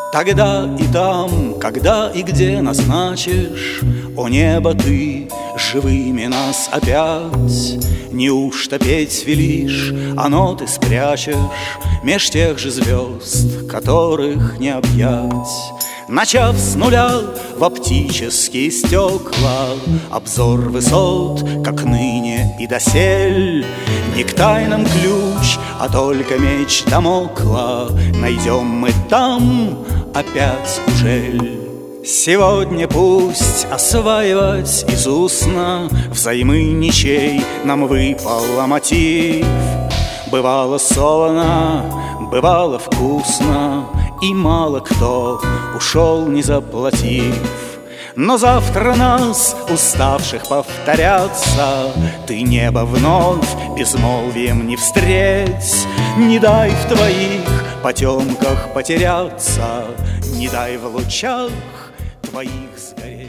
Тогда и там, когда и где назначишь, о небо, ты живыми нас опять. Неужто петь велишь, а ноты спрячешь меж тех же звезд, которых не объять? Начав с нуля в оптические стекла, обзор высот, как ныне и досель, не к тайнам ключ, а только меч Дамокла найдем мы там опять ужель. Сегодня пусть осваивать из устно взаймы ничей нам выпал мотив. Бывало солоно, бывало вкусно, и мало кто ушел, не заплатив. Но завтра нас, уставших повторяться, ты, небо, вновь безмолвием не встреть. Не дай в твоих потемках потеряться, не дай в лучах твоих сгореть.